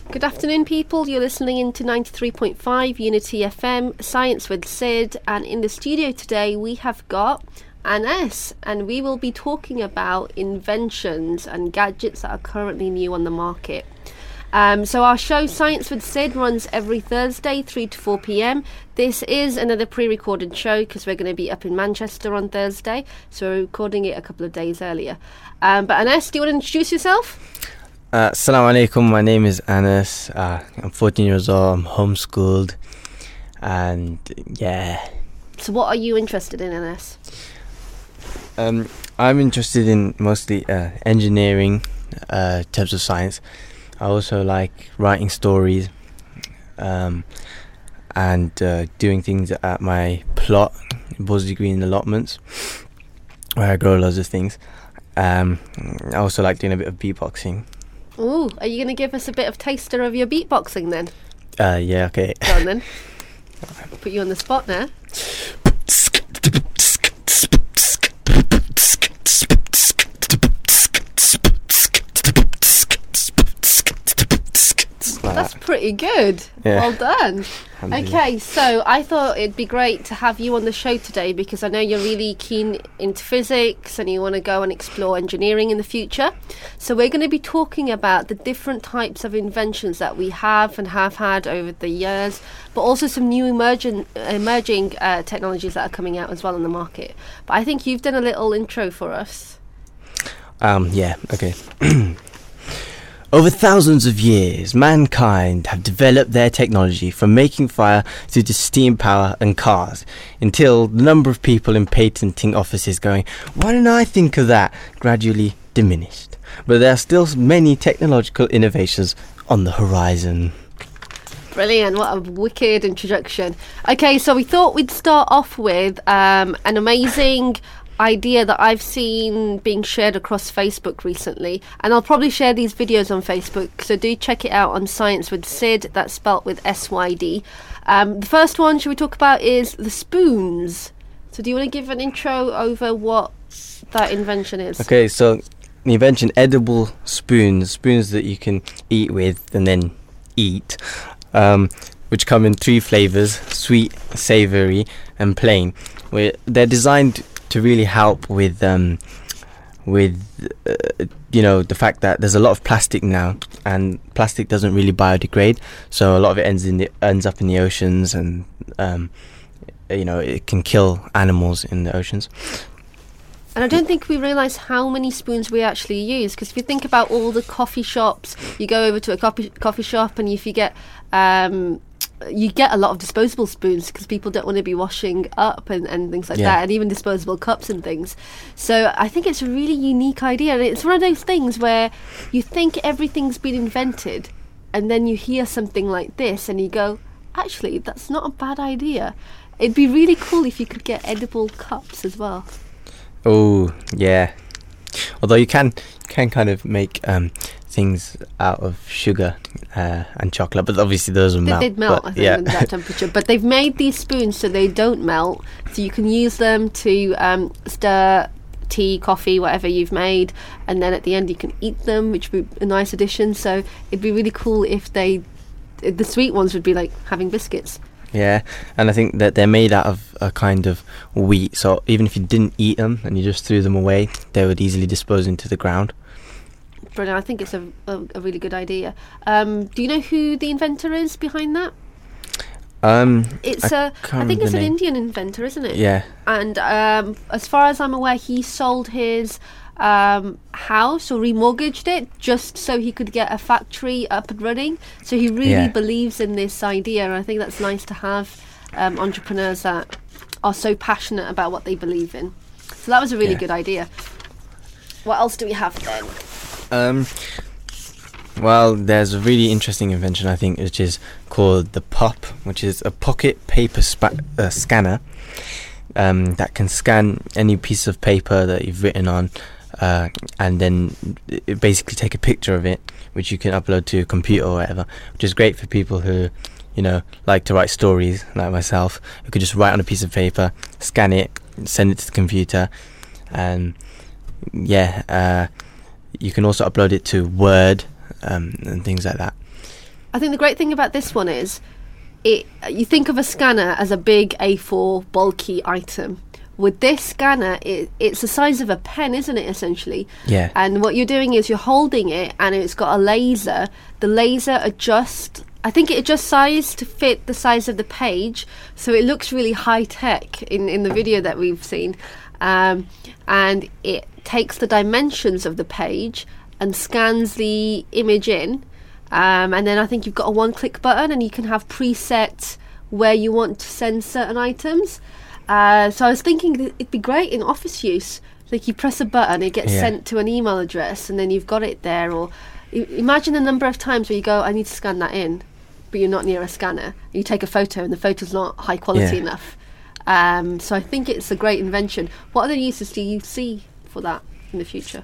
Good afternoon, people. You're listening into 93.5 Unity FM, Science with Sid, and in the studio today we have got Anas, and we will be talking about inventions and gadgets that are currently new on the market. So our show Science with Sid runs every Thursday 3 to 4 p.m. This is another pre-recorded show because we're going to be up in Manchester on Thursday, so we're recording it a couple of days earlier. But Anas, do you want to introduce yourself? Assalamu alaikum, my name is Anas. I'm 14 years old, I'm homeschooled, and yeah. So what are you interested in, Anas? I'm interested in mostly engineering, types of science. I also like writing stories and doing things at my plot, Bosley Green allotments, where I grow loads of things. I also like doing a bit of beatboxing. Ooh, are you going to give us a bit of taster of your beatboxing then? Yeah, okay. Go on then. I'll put you on the spot now. That's pretty good. Yeah. Well done. Okay, so I thought it'd be great to have you on the show today because I know you're really keen into physics and you want to go and explore engineering in the future. So we're going to be talking about the different types of inventions that we have and have had over the years, but also some new emerging technologies that are coming out as well on the market. But I think you've done a little intro for us. Yeah, okay. Over thousands of years, mankind have developed their technology from making fire through to steam power and cars, until the number of people in patenting offices going, "Why didn't I think of that?" gradually diminished. But there are still many technological innovations on the horizon. Brilliant, what a wicked introduction. Okay, so we thought we'd start off with an amazing idea that I've seen being shared across Facebook recently, and I'll probably share these videos on Facebook, so do check it out on Science with Sid. That's spelt with SYD. The first one should we talk about is the spoons. So do you want to give an intro over what that invention is? Okay, so the invention, edible spoons that you can eat with and then eat, which come in 3 flavors: sweet, savory and plain. They're designed to really help with the fact that there's a lot of plastic now, and plastic doesn't really biodegrade, so a lot of it ends up in the oceans, and it can kill animals in the oceans. And I don't think we realise how many spoons we actually use, because if you think about all the coffee shops, you go over to a coffee shop, and if you get you get a lot of disposable spoons because people don't want to be washing up and things like that, and even disposable cups and things. So I think it's a really unique idea, and it's one of those things where you think everything's been invented, and then you hear something like this and you go, actually, that's not a bad idea. It'd be really cool if you could get edible cups as well. Oh, yeah. Although you can kind of make things out of sugar and chocolate, but obviously those will melt. They'd melt, I think, at that temperature. But they've made these spoons so they don't melt, so you can use them to stir tea, coffee, whatever you've made, and then at the end you can eat them, which would be a nice addition. So it'd be really cool if the sweet ones would be like having biscuits. Yeah, and I think that they're made out of a kind of wheat, so even if you didn't eat them and you just threw them away, they would easily dispose into the ground. Brilliant. I think it's a really good idea. Do you know who the inventor is behind that? I think it's an Indian inventor, isn't it? Yeah. And as far as I'm aware, he sold his house or remortgaged it just so he could get a factory up and running. So he really believes in this idea, and I think that's nice to have entrepreneurs that are so passionate about what they believe in. So that was a really good idea. What else do we have then? Well, there's a really interesting invention, I think, which is called the POP, which is a pocket paper scanner that can scan any piece of paper that you've written on, and then basically take a picture of it, which you can upload to a computer or whatever, which is great for people who, like to write stories, like myself, who could just write on a piece of paper, scan it, send it to the computer, and you can also upload it to Word and things like that. I think the great thing about this one is, you think of a scanner as a big A4 bulky item. With this scanner, it's the size of a pen, isn't it, essentially? Yeah. And what you're doing is you're holding it, and it's got a laser. The laser adjusts. I think it adjusts size to fit the size of the page, so it looks really high tech in the video that we've seen. And it takes the dimensions of the page and scans the image in. And then I think you've got a one-click button, and you can have presets where you want to send certain items. So I was thinking that it'd be great in office use. Like, you press a button, it gets sent to an email address, and then you've got it there. Or imagine the number of times where you go, I need to scan that in, but you're not near a scanner. You take a photo, and the photo's not high quality enough. So I think it's a great invention. What other uses do you see for that in the future?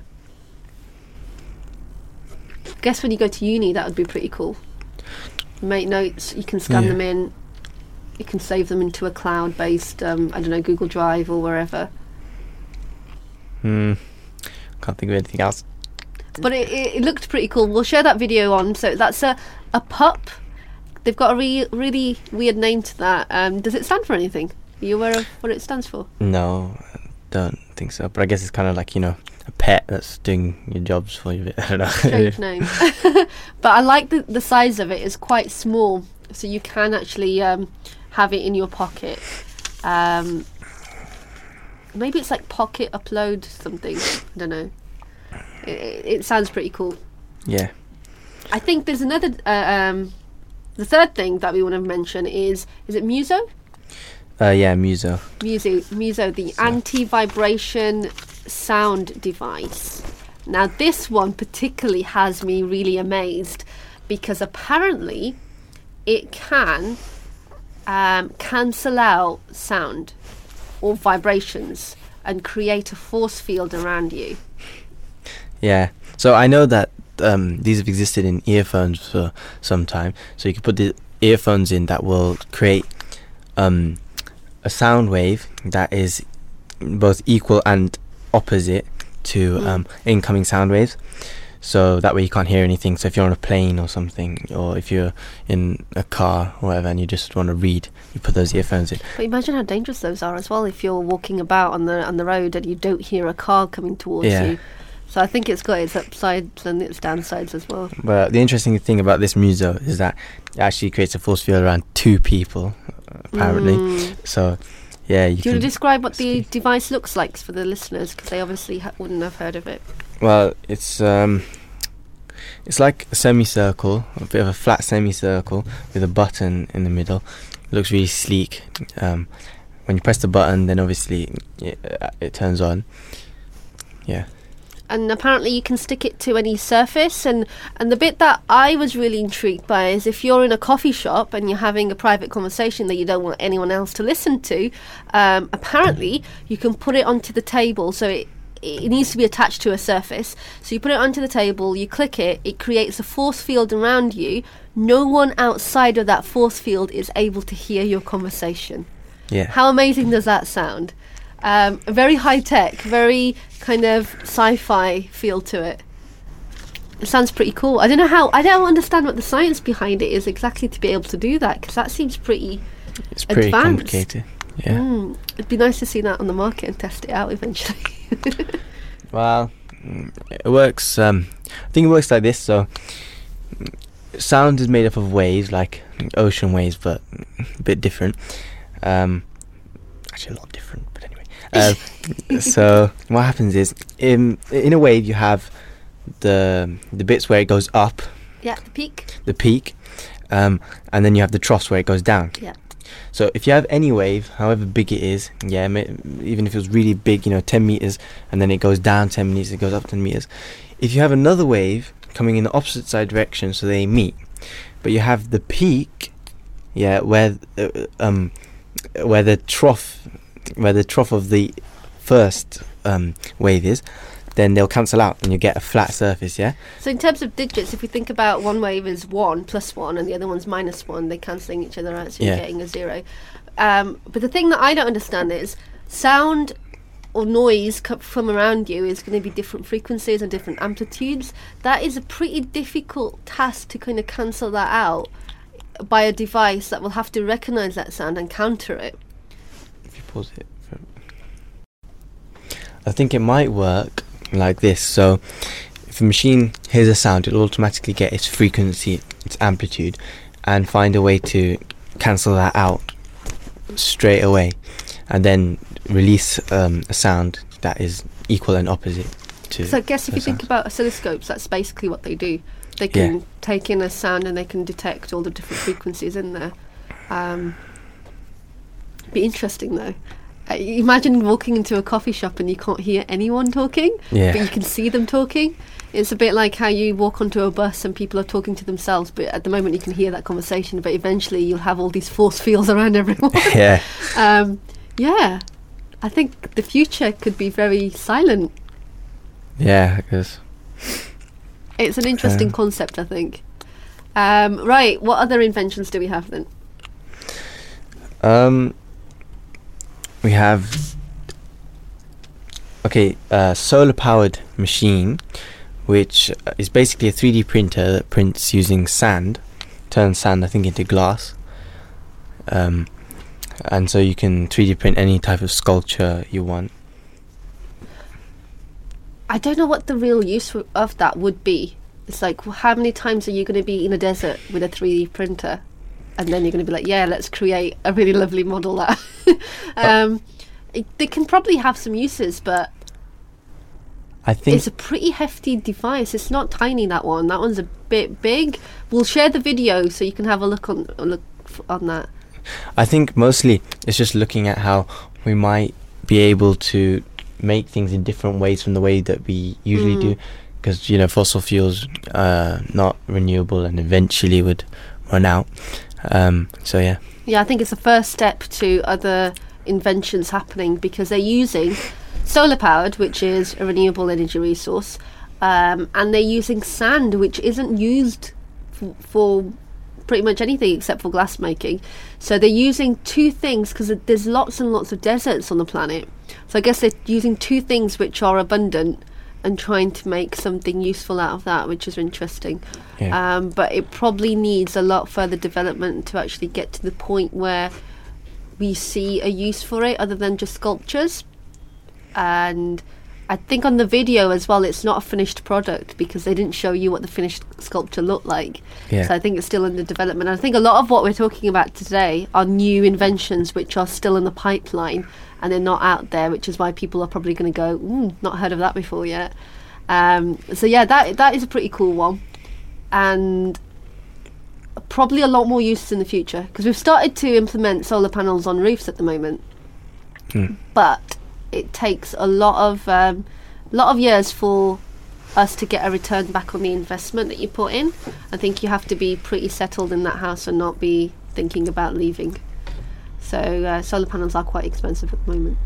I guess when you go to uni, that would be pretty cool. Make notes, you can scan them in, you can save them into a cloud-based, Google Drive or wherever. Can't think of anything else. But it looked pretty cool. We'll share that video on. So that's a pup. They've got a really weird name to that. Does it stand for anything? Are you aware of what it stands for? No, I don't think so. But I guess it's kind of like, a pet that's doing your jobs for you. I don't know. Strange name. But I like the size of it. It's quite small, so you can actually have it in your pocket. Maybe it's like pocket upload something. I don't know. It sounds pretty cool. Yeah. I think there's another. The third thing that we want to mention is it Muso? Yeah, Muso. Muso, the anti-vibration sound device. Now, this one particularly has me really amazed, because apparently it can cancel out sound or vibrations and create a force field around you. Yeah. So I know that these have existed in earphones for some time. So you can put the earphones in that will create a sound wave that is both equal and opposite to incoming sound waves. So that way you can't hear anything. So if you're on a plane or something, or if you're in a car or whatever and you just want to read, you put those earphones in. But imagine how dangerous those are as well if you're walking about on the road and you don't hear a car coming towards you. So I think it's got its upsides and its downsides as well. But the interesting thing about this Muso is that it actually creates a force field around two people, apparently. So, yeah. Do you want to describe what the device looks like for the listeners? Because they obviously wouldn't have heard of it. Well, it's like a semicircle, a bit of a flat semicircle with a button in the middle. It looks really sleek. When you press the button, then obviously it turns on. Yeah. And apparently you can stick it to any surface, and the bit that I was really intrigued by is if you're in a coffee shop and you're having a private conversation that you don't want anyone else to listen to, apparently you can put it onto the table. So it needs to be attached to a surface. So you put it onto the table, you click it, it creates a force field around you. No one outside of that force field is able to hear your conversation. Yeah. How amazing does that sound? Very high tech, very kind of sci-fi feel to it. It sounds pretty cool. I don't understand what the science behind it is exactly to be able to do that, because that seems pretty pretty advanced. Complicated. Yeah. It'd be nice to see that on the market and test it out eventually. Well, it works. I think it works like this. So, sound is made up of waves, like ocean waves, but a bit different. Actually, a lot different, but anyway. So what happens is, in a wave, you have the bits where it goes up. Yeah, the peak. The peak, and then you have the troughs where it goes down. Yeah. So if you have any wave, however big it is, even if it was really big, 10 meters, and then it goes down 10 meters, it goes up 10 meters. If you have another wave coming in the opposite side direction, so they meet, but you have the peak, where the trough of the first wave is, then they'll cancel out and you get a flat surface. Yeah. So in terms of digits, if we think about one wave is 1 plus 1 and the other one's -1, they're cancelling each other out, so you're getting a 0. But the thing that I don't understand is sound or noise from around you is going to be different frequencies and different amplitudes. That is a pretty difficult task to kind of cancel that out by a device that will have to recognise that sound and counter it. If you pause it, I think it might work like this. So if a machine hears a sound, it'll automatically get its frequency, its amplitude, and find a way to cancel that out straight away, and then release a sound that is equal and opposite to. So I guess if you think about oscilloscopes, that's basically what they do. They can take in a sound and they can detect all the different frequencies in there. Be interesting though. Imagine walking into a coffee shop and you can't hear anyone talking, but you can see them talking. It's a bit like how you walk onto a bus and people are talking to themselves, but at the moment you can hear that conversation, but eventually you'll have all these force fields around everyone. Yeah. I think the future could be very silent. Yeah, I guess. It's an interesting concept, I think. Right, what other inventions do we have then? We have solar powered machine, which is basically a 3D printer that prints using sand, turns sand I think into glass, and so you can 3D print any type of sculpture you want. I don't know what the real use of that would be. It's like, how many times are you going to be in a desert with a 3D printer? And then you're going to be like, yeah, let's create a really lovely model that. They can probably have some uses, but I think it's a pretty hefty device. It's not tiny, that one. That one's a bit big. We'll share the video so you can have a look on that. I think mostly it's just looking at how we might be able to make things in different ways from the way that we usually do, because fossil fuels are not renewable and eventually would run out. I think it's the first step to other inventions happening, because they're using solar powered, which is a renewable energy resource, and they're using sand, which isn't used for pretty much anything except for glass making. So they're using two things, because there's lots and lots of deserts on the planet, so I guess they're using two things which are abundant and trying to make something useful out of that, which is interesting. But it probably needs a lot further development to actually get to the point where we see a use for it other than just sculptures. And I think on the video as well, it's not a finished product because they didn't show you what the finished sculpture looked like. So I think it's still under development. And I think a lot of what we're talking about today are new inventions which are still in the pipeline and they're not out there, which is why people are probably going to go, not heard of that before yet. That is a pretty cool one, and probably a lot more uses in the future, because we've started to implement solar panels on roofs at the moment, but it takes a lot of years for us to get a return back on the investment that you put in. I think you have to be pretty settled in that house and not be thinking about leaving. So solar panels are quite expensive at the moment.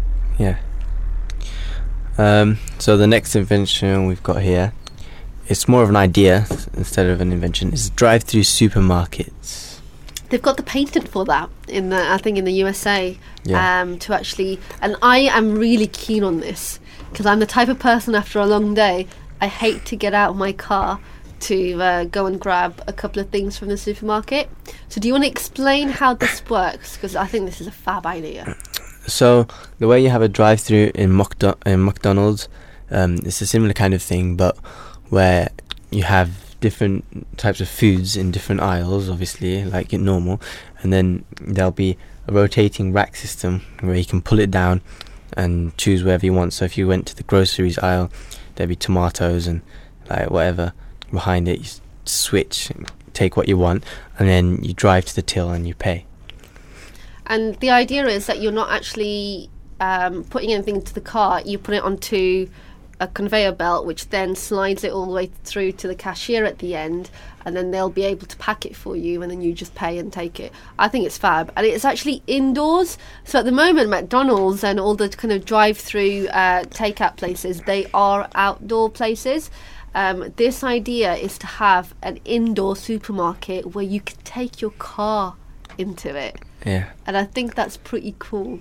So the next invention we've got here, it's more of an idea instead of an invention, is drive-through supermarkets. They've got the patent for that in the USA, to actually, and I am really keen on this, because I'm the type of person, after a long day, I hate to get out of my car to go and grab a couple of things from the supermarket. So do you want to explain how this works? Because I think this is a fab idea. So the way you have a drive-through in McDonald's, it's a similar kind of thing, but where you have different types of foods in different aisles, obviously, like in normal, and then there'll be a rotating rack system where you can pull it down and choose wherever you want. So if you went to the groceries aisle, there'd be tomatoes and like whatever behind it. You switch, take what you want, and then you drive to the till and you pay. And the idea is that you're not actually putting anything into the car. You put it onto a conveyor belt, which then slides it all the way through to the cashier at the end, and then they'll be able to pack it for you, and then you just pay and take it. I think it's fab, and it's actually indoors. So at the moment, McDonald's and all the kind of drive-through takeout places, they are outdoor places. This idea is to have an indoor supermarket where you can take your car into it. Yeah. And I think that's pretty cool.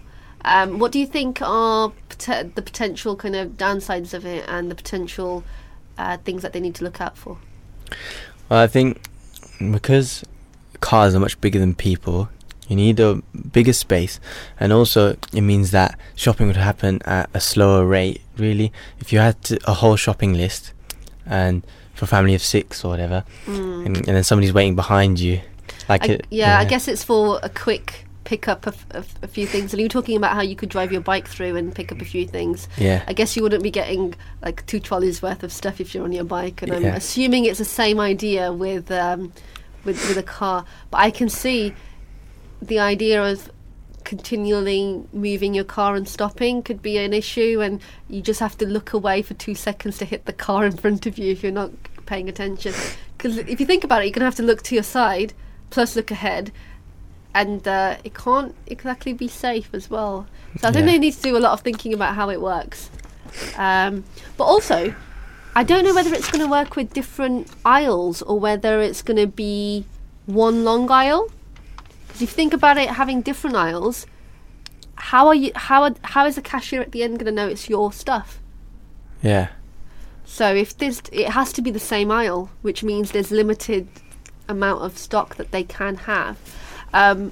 What do you think are the potential kind of downsides of it, and the potential things that they need to look out for? Well, I think because cars are much bigger than people, you need a bigger space, and also it means that shopping would happen at a slower rate, really. If you had a whole shopping list, and for a family of 6 or whatever, and then somebody's waiting behind you, I guess it's for a quick pick up of a few things. And you were talking about how you could drive your bike through and pick up a few things. Yeah. I guess you wouldn't be getting like 2 trolleys worth of stuff if you're on your bike, and I'm assuming it's the same idea with a car. But I can see the idea of continually moving your car and stopping could be an issue, and you just have to look away for 2 seconds to hit the car in front of you if you're not paying attention. Because if you think about it, you're going to have to look to your side plus look ahead, and it can't exactly be safe as well. So I think they need to do a lot of thinking about how it works. But also, I don't know whether it's going to work with different aisles or whether it's going to be one long aisle. Because if you think about it, having different aisles, how is the cashier at the end going to know it's your stuff? Yeah. So it has to be the same aisle, which means there's limited amount of stock that they can have. I'll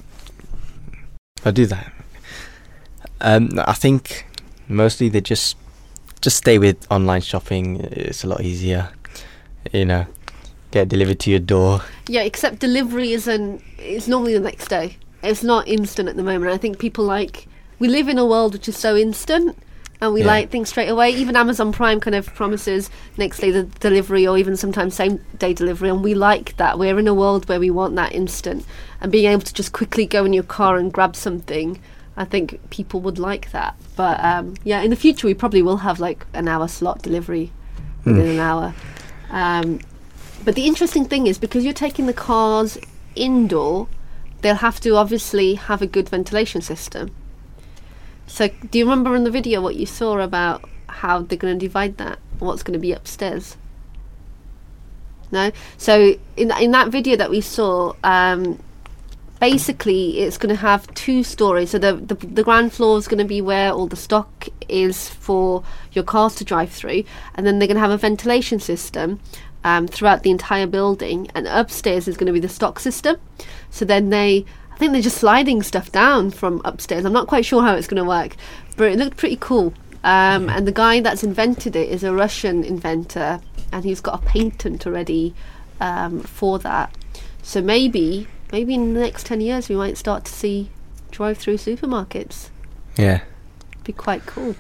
do that. I think mostly they just stay with online shopping. It's a lot easier, get delivered to your door. Yeah, except delivery it's normally the next day. It's not instant at the moment. I think we live in a world which is so instant, and we like things straight away. Even Amazon Prime kind of promises next day the delivery, or even sometimes same day delivery, and we like that. We're in a world where we want that instant, and being able to just quickly go in your car and grab something, I think people would like that. But in the future we probably will have like an hour slot delivery within an hour. But the interesting thing is, because you're taking the cars indoor, they'll have to obviously have a good ventilation system. So do you remember in the video what you saw about how they're going to divide that? What's going to be upstairs? No? So in that video that we saw, basically it's going to have 2 stories. So the ground floor is going to be where all the stock is for your cars to drive through, and then they're going to have a ventilation system throughout the entire building, and upstairs is going to be the stock system. So then I think they're just sliding stuff down from upstairs. I'm not quite sure how it's going to work, but it looked pretty cool. And the guy that's invented it is a Russian inventor, and he's got a patent already for that. So maybe in the next 10 years we might start to see drive-through supermarkets. Yeah. Be quite cool.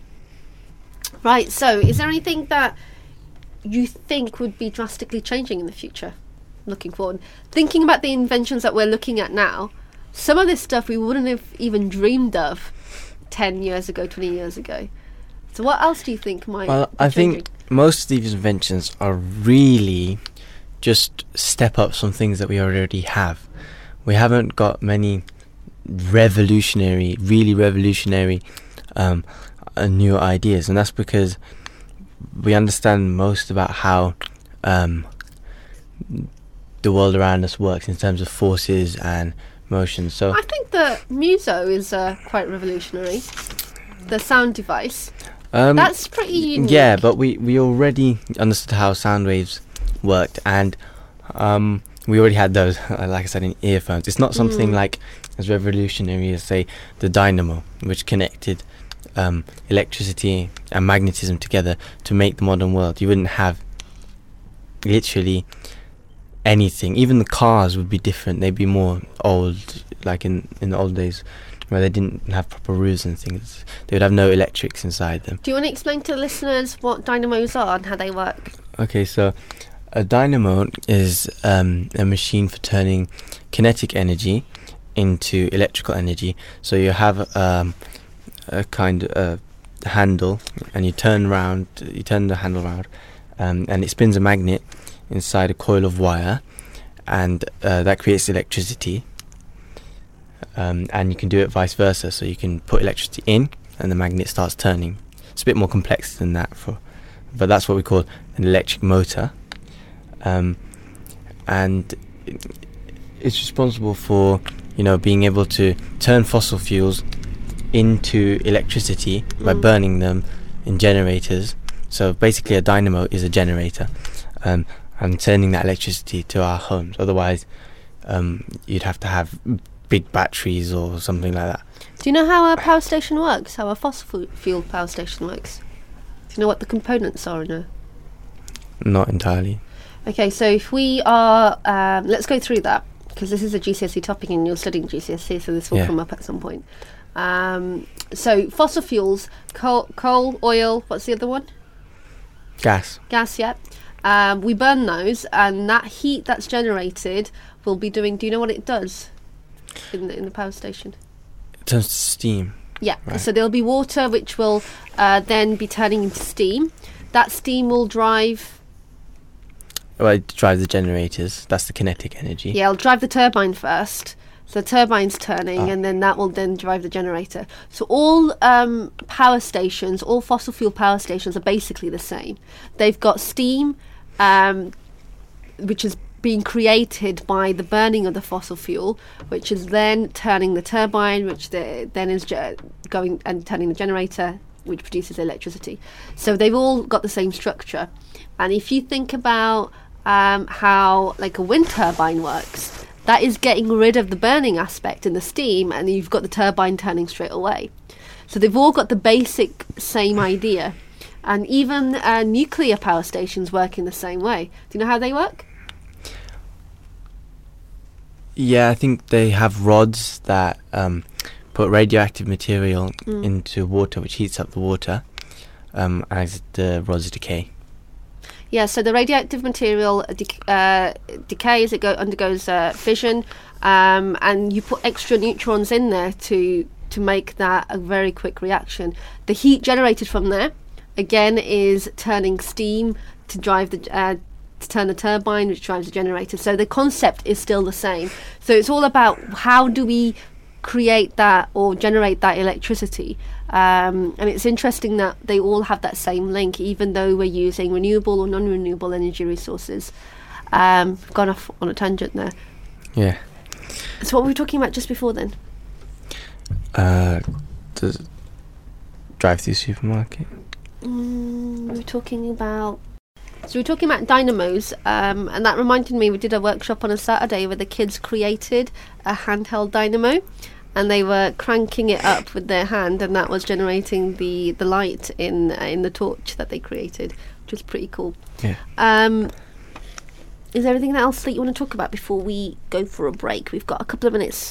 Right, so is there anything that you think would be drastically changing in the future, looking forward? Thinking about the inventions that we're looking at now, some of this stuff we wouldn't have even dreamed of 10 years ago, 20 years ago. So what else do you think might be I changing? think most of these inventions are really just step up some things that we already have. We haven't got many really revolutionary new ideas, and that's because we understand most about how the world around us works in terms of forces and motion. So I think the Muso is quite revolutionary. The sound device. That's pretty unique. Yeah, but we already understood how sound waves worked, and we already had those, like I said, in earphones. It's not something like as revolutionary as, say, the dynamo, which connected electricity and magnetism together to make the modern world. You wouldn't have literally anything. Even the cars would be different. They'd be more old, like in the old days, where they didn't have proper roofs and things. They would have no electrics inside them. Do you want to explain to the listeners what dynamos are and how they work? Okay, so a dynamo is a machine for turning kinetic energy into electrical energy. So you have a kind of handle, and you turn the handle around, and it spins a magnet inside a coil of wire, and that creates electricity. And you can do it vice versa, so you can put electricity in and the magnet starts turning. It's a bit more complex than that, but that's what we call an electric motor. And it's responsible for being able to turn fossil fuels into electricity by burning them in generators. So basically a dynamo is a generator, and sending that electricity to our homes. Otherwise you'd have to have big batteries or something like that. Do you know how a power station works? How a fossil fuel power station works? Do you know what the components are in a... Not entirely. Okay, so if we are... let's go through that, because this is a GCSE topic and you're studying GCSE, so this will come up at some point. So fossil fuels, coal, oil, what's the other one? Gas. Gas, yeah. We burn those, and that heat that's generated will be doing... Do you know what it does in the power station? It turns to steam. Yeah, right. So there'll be water which will then be turning into steam. That steam will drive... Well, it drives the generators. That's the kinetic energy. Yeah, it'll drive the turbine first. So the turbine's turning, and then that will then drive the generator. So all power stations, all fossil fuel power stations are basically the same. They've got steam, which is being created by the burning of the fossil fuel, which is then turning the turbine, which then is going and turning the generator, which produces electricity. So they've all got the same structure. And if you think about how like a wind turbine works, that is getting rid of the burning aspect and the steam, and you've got the turbine turning straight away. So they've all got the basic same idea. And even nuclear power stations work in the same way. Do you know how they work? Yeah, I think they have rods that put radioactive material into water, which heats up the water as the rods decay. Yeah, so the radioactive material decays, it undergoes fission, and you put extra neutrons in there to make that a very quick reaction. The heat generated from there, again, is turning steam to drive to turn the turbine, which drives the generator. So the concept is still the same. So it's all about how do we create that or generate that electricity. And it's interesting that they all have that same link, even though we're using renewable or non-renewable energy resources. Gone off on a tangent there. Yeah. So what were we talking about just before then? The drive-through supermarket. We were talking about... So we were talking about dynamos, and that reminded me, we did a workshop on a Saturday where the kids created a handheld dynamo, and they were cranking it up with their hand, and that was generating the light in the torch that they created, which was pretty cool. Yeah. Is there anything else that you want to talk about before we go for a break? We've got a couple of minutes.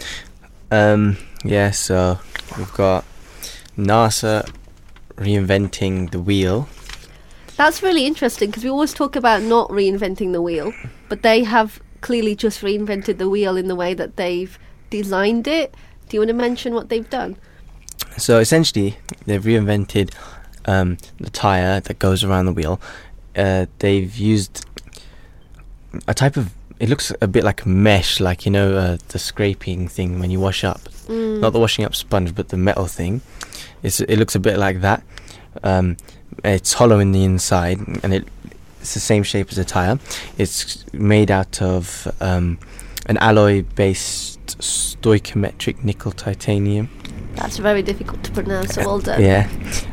Yeah, so we've got NASA reinventing the wheel. That's really interesting, because we always talk about not reinventing the wheel, but they have clearly just reinvented the wheel in the way that they've designed it. Do you want to mention what they've done? So essentially, they've reinvented the tyre that goes around the wheel. They've used a type of... It looks a bit like a mesh, like, you know, the scraping thing when you wash up. Not the washing up sponge, but the metal thing. It looks a bit like that. It's hollow in the inside, and it's the same shape as a tyre. It's made out of an alloy-based stoichiometric nickel titanium. That's very difficult to pronounce, so well done. Yeah.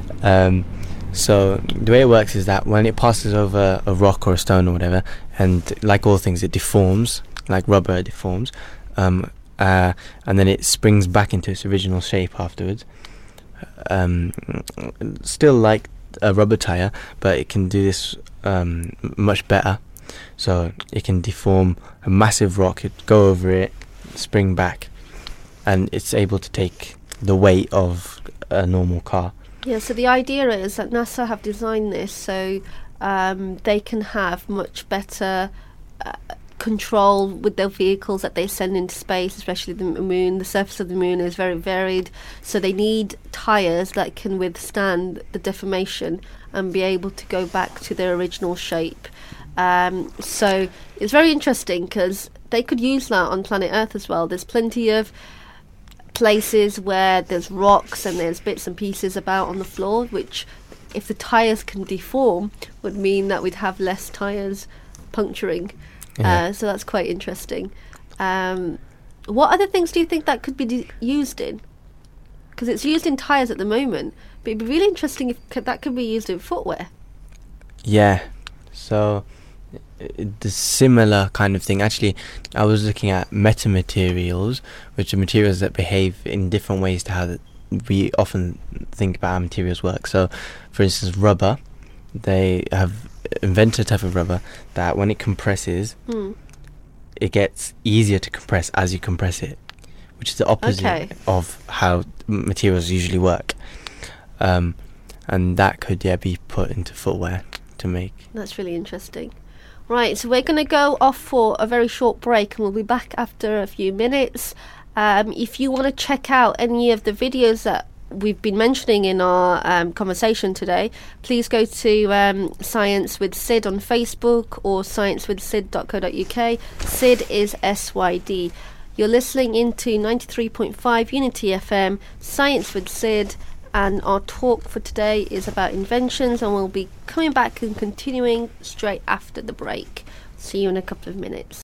So the way it works is that when it passes over a rock or a stone or whatever, and like all things, it deforms, like rubber deforms, and then it springs back into its original shape afterwards. Still like a rubber tyre, but it can do this much better. So it can deform a massive rock, go over it, spring back, and it's able to take the weight of a normal car. Yeah, so the idea is that NASA have designed this so they can have much better control with their vehicles that they send into space, especially the moon. The surface of the moon is very varied, so they need tyres that can withstand the deformation and be able to go back to their original shape. So it's very interesting because they could use that on planet Earth as well. There's plenty of places where there's rocks and there's bits and pieces about on the floor, which if the tyres can deform would mean that we'd have less tyres puncturing. Yeah. So that's quite interesting. What other things do you think that could be used in? Because it's used in tyres at the moment, but it'd be really interesting if that could be used in footwear. Yeah, so the similar kind of thing. Actually, I was looking at metamaterials, which are materials that behave in different ways to how we often think about how materials work. So, for instance, rubber, they have invented a type of rubber that when it compresses, it gets easier to compress as you compress it, which is the opposite of how materials usually work. And that could be put into footwear to make. That's really interesting. Right, so we're going to go off for a very short break and we'll be back after a few minutes. If you want to check out any of the videos that we've been mentioning in our conversation today, please go to Science with Sid on Facebook or sciencewithsid.co.uk. Sid is SYD. You're listening into 93.5 Unity FM, Science with Sid, and our talk for today is about inventions, and we'll be coming back and continuing straight after the break. See you in a couple of minutes.